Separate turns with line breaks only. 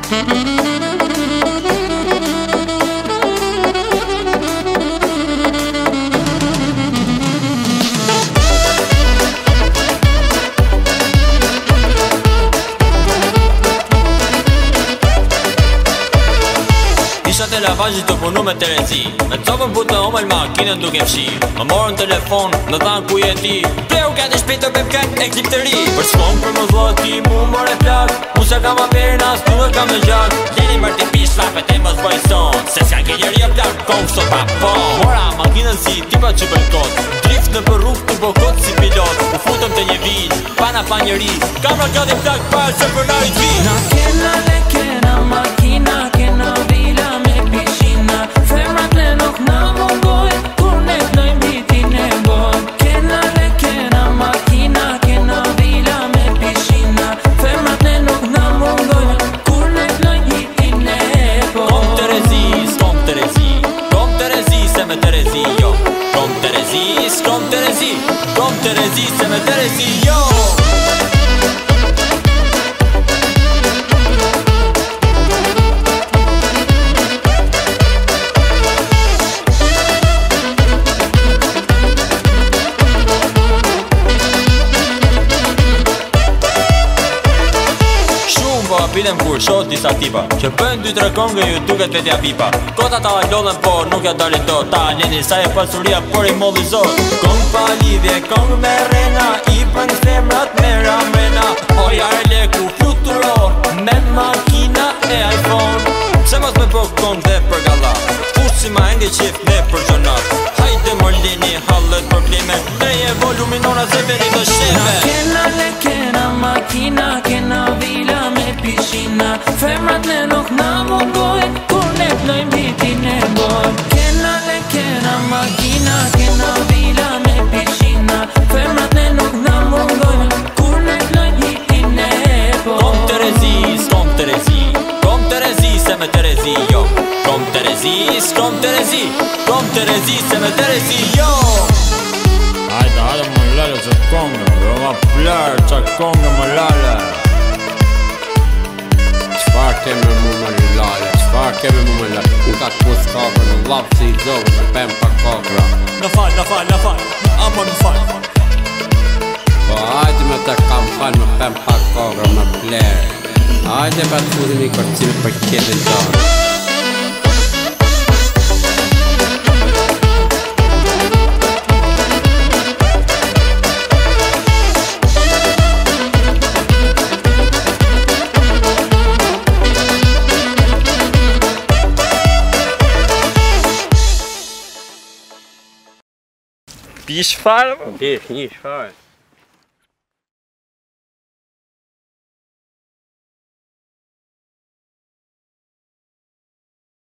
Isha te lavazhi të punu me Terezi. Me copën putë në omel makinën duke fshi. Më morën telefon, në thanë ku je ti. Pleu kete shpito për këtë e klip të ri. Për shkon për më dhua ti mu more plak. Unë se kam aperin as tu e kam në gjak. Leni mërë ti pish lapet e mos bëj son. Se s'ka ke njeri e plak, kom sot pa pon. Mora makinën si tipa që për kot. Drift në për rrug të bokot si pilot. U futëm të një vit, pana pa njëri. Kam në gati plak pa se për narit vit.
Na kena le kena makina, kena vila me piscina. Femrat le nuk na mungojnë, kur ne vlojmë vitin e bot. Kena le kena makina, kena vila me piscina. Femrat le nuk na mungojnë, kur ne vlojmë vitin e bot.
Kom Terezi, s'kom Terezi. Kom Terezi se me Terezi jo. Kom Terezi, s'kom Terezi. Kom Terezi se me Terezi jo. Pilem kur shot disa tipa që bën 2-3 kongë ju duket vetja pipa. Kota ta lodhen por nuk ja dalin do. Ta leni sa e pasuria por i molli zor. Kong pa lidhje, kong me rena. I bën femrat me ramena. Oja e leku fluturor me makina e iPhone. Pse mos me po kong dhe për galla. Fush si ma enge qif me për gjonat. Hajde mor lini hallet probleme. Treje volumin ora se veri të sheve.
Kena le kena makina, kena vila me piscina. Femrat le nuk na mungojnë, kur ne vlojmë vitin e bot. Kena le kena makina, kena vila me piscina. Femrat le nuk na mungojnë, kur ne vlojmë vitin e bot.
Kom Terezi, s'kom Terezi. Kom Terezi se me Terezi jo. Kom Terezi, s'kom Terezi. Kom Terezi se me Terezi jo.
Hajde më lale që kongë, roma plarë që kongë më lale. Qfar keme mu më lale, qfar keme mu më lale. U ka të pus kakër në lapë si i zovë me pem pa kakëra.
Në fal, amor në fal.
Po hajde me të kam fal me pem pa kakëra me plerë. Hajde me të fudin i kërcimi për kjetin tonë.
Pish farë?
Pish, një shfarë.